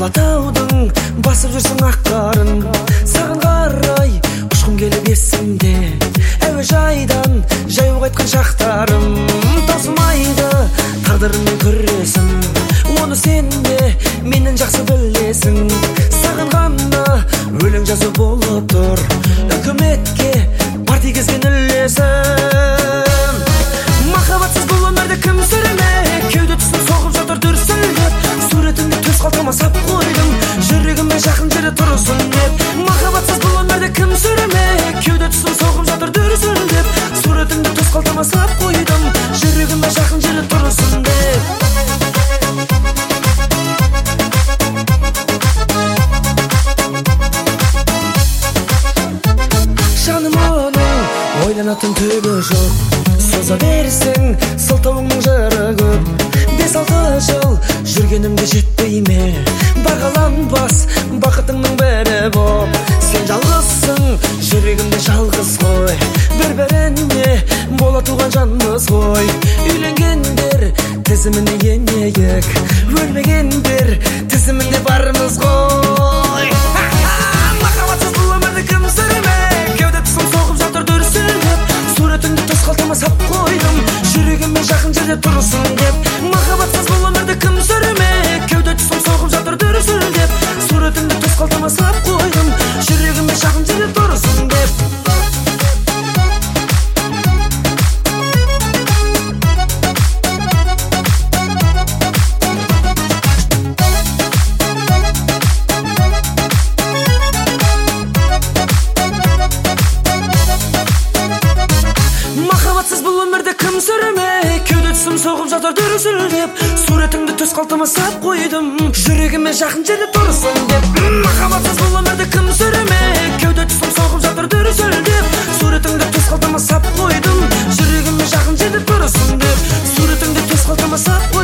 Алатаудың басып жүрсің ақ қарын, саған қарай ұшқым келіп есімде. Әуежайдан жаяу қайтқан шақтарым, таусылмайды тағдырыңмен күресім. Оны сен де менен жақсы білесің. Саған ғана өлең жазу болып тұр, үкіметке парти кезген үлесім. Махаббатсыз бұл өмірді кім сүрмек, кеуде тұсын соғып жатыр дүрсілдеп. Суретіңді төс қалтама сап қойдым, жүрегіме жақын жері тұрсын деп. Махаббатсыз бұл өмірді кім сүрмек, кеуде тұсын соғып жатыр дүрсілдеп. Суретіңді төс қалтама сап қойдым, жүрегіме жақын жері тұрсын деп. Жаным оның ойланатын түгі жоқ, соза берсең сылтауыңның жыры көп. 5-6 жыл жүргенімде жетпей ме, бағаланбас бақытыңның бірі боп. Сен жалғызсың, жүрегімде жалғыз ғой, бір-біріне бола туған жанбыз ғой. Үйленгендер тізіміне енейік, өлмегендер тізімінде бармыз ғой. Махаббатсыз бұл өмірді кім сүрмек, кеуде тұсын соғып жатыр дүрсілдеп. Суретіңді төс қалтама сап қойдым, жүрегіме жақын жерде тұрсын деп. Махаббатсыз бұл өмірді кім сүрмек, кеуде тұсын соғып жатыр дүрсілдеп. Суретіңді төс қалтама сап қойдым, жүрегіме жақын жерде тұрсын деп. Махаббатсыз бұл өмірді кім сүрмек, кеуде тұсым соғып жатыр дүрсілдеп. Суретіңді төс қалтама сап қойдым, жүрегіме жақын жерде тұрсын деп. Махаббатсыз бұл өмірді кім сүрмек, кеуде тұсым соғып жатыр дүрсілдеп. Суретіңді төс қалтама сап қойдым, жүрегіме жақын жерде тұрсын деп. Суретіңді төс қалтама сап қойдым.